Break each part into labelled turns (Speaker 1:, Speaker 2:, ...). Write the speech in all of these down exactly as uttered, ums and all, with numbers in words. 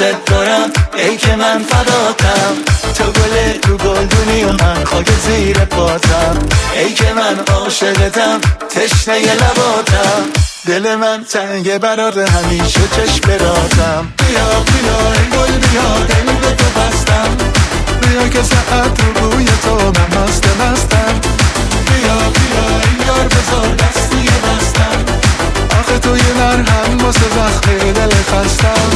Speaker 1: دوست دارم ای که من فداتم. تو گل تو گلدونی و من خاک زیر پاتم. ای که من عاشقتم تشنه لباتم. دل من تنگه برار همیشه چشم راتم. بیا بیا ای گل بیا دل به تو بستم. بیا که ساعت رو بوی تو من مست مستم. بیا بیا ای یار بذار دستی بستم. آخه تو یه مرهم واسه زخم دل خستم.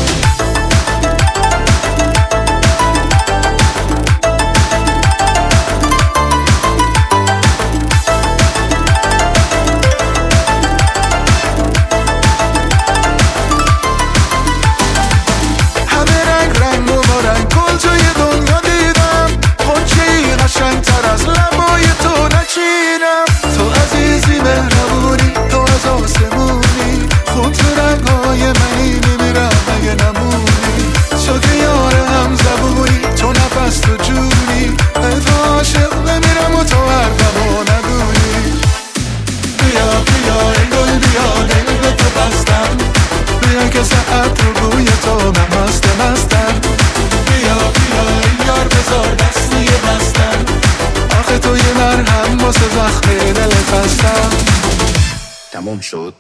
Speaker 1: زخم دل خستم. تموم شد.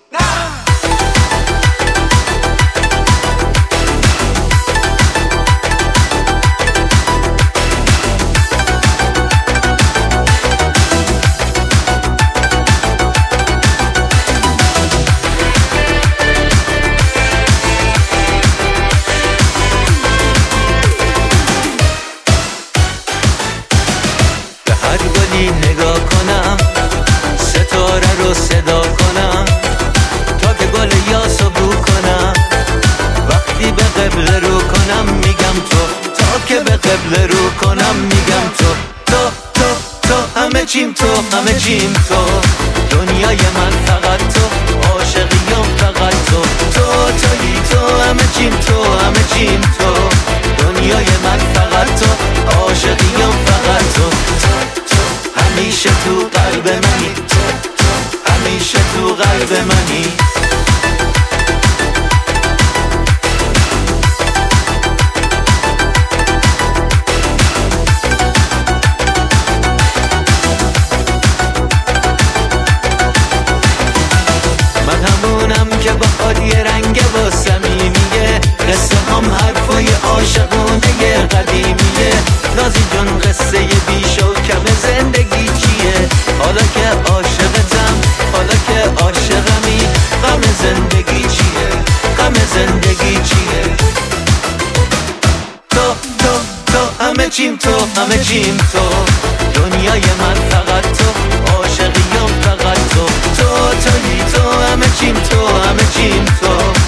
Speaker 2: به هر گلی نگاه کنم ستاره رو صدا کنم تا که گل یاسو بو کنم. وقتی به قبله رو کنم میگم تو، تا که به قبله رو کنم میگم تو. تو تو تو همه چیم تو، همه چیم تو. دنیای من فقط تو، عاشقیم فقط تو. تو تویی تو، همه چیم تو، همه چیم تو. دنیای من فقط تو، عاشقیم فقط تو. همیشه تو قلب منی، همیشه تو قلب منی. من همونم که با حالی رنگ و صمیمیه. قصه هم حرفای عاشقونه قدیمیه. نازی جون قصه بیش و کم زندگی چیه؟ حالا که عاشقتم، حالا که عاشقمی، غم زندگی چیه؟ غم زندگی چیه؟ تو تو تو همه چیم تو، همه چیم تو. دنیای من فقط تو، عاشقیم فقط تو. تو تویی تو، همه چیم تو، همه چیم تو.